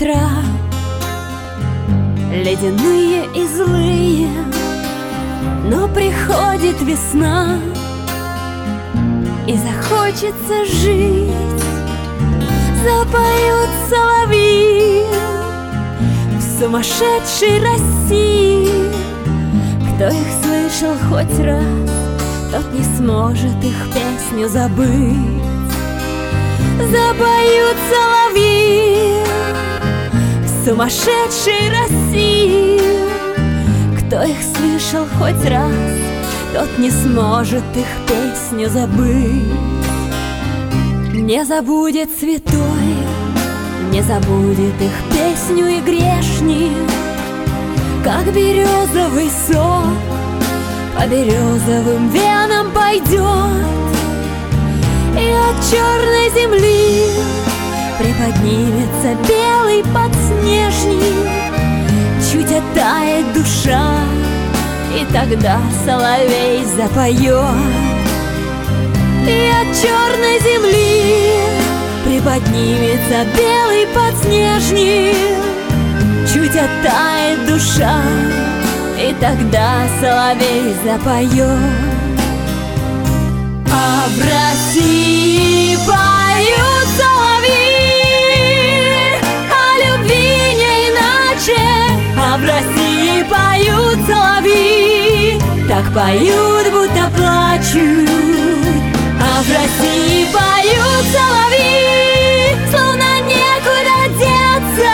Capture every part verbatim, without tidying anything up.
ветра, ледяные и злые, но приходит весна, и захочется жить. Запоют соловьи в сумасшедшей России. Кто их слышал хоть раз, тот не сможет их песню забыть. Запоют соловьи в сумасшедшей России. Кто их слышал хоть раз, тот не сможет их песню забыть. Не забудет святой, не забудет их песню и грешник, как березовый сок по березовым венам пойдет, и от черной земли приподнимется белый подснежник. Чуть оттает душа, и тогда соловей запоет. И от черной земли приподнимется белый подснежник. Чуть оттает душа, и тогда соловей запоет. А в России поют соловьи о любви не иначе. А в России поют соловьи, так поют, будто плачут. А в России поют соловьи, словно некуда деться.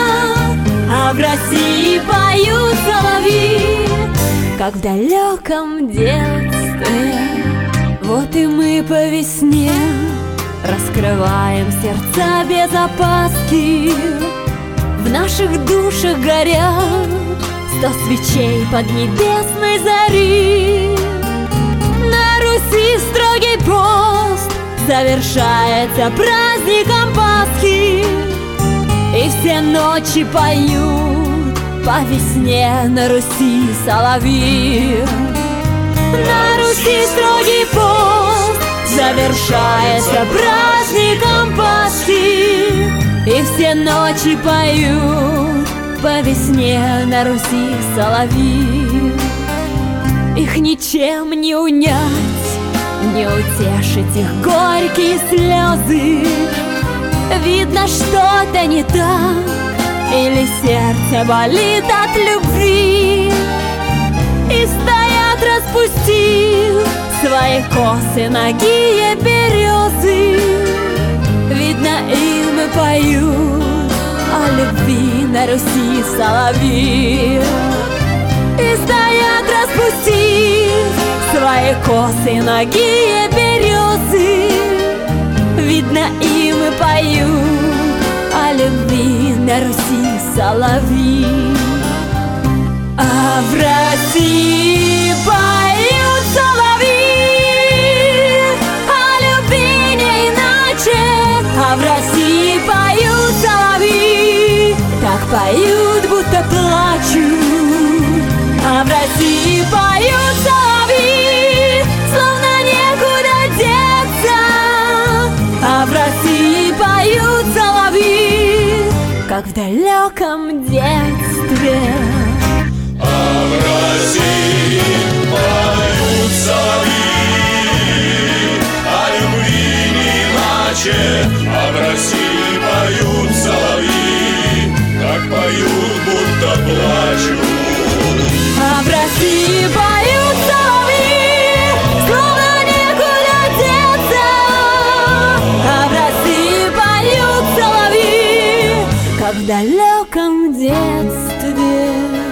А в России поют соловьи, как в далеком детстве. Вот и мы по весне раскрываем сердца без опаски. В наших душах горят сто свечей под небесной зари. На Руси строгий пост завершается праздником Пасхи, и все ночи поют по весне на Руси соловьи. На Руси строгий пост завершается праздником Пасхи, и все ночи поют по весне на Руси соловьи. Их ничем не унять, не утешить их горькие слезы. Видно, что-то не так, или сердце болит от любви. И стоят, распустив свои косы нагие березы. Видно, им и поют о любви на Руси соловьи. И стоят, распустив свои косы нагие березы. Видно, им и поют о любви на Руси соловьи. А в России поют соловьи о любви не иначе. А в России поют соловьи, так поют, будто плачут. А в России поют соловьи, словно некуда деться. А в России поют соловьи, как в далеком детстве. А в России поют соловьи о любви не иначе. А в России поют соловьи, так поют, будто плачут. А в России поют соловьи, словно некуда деться. А в России поют соловьи, как в далеком детстве.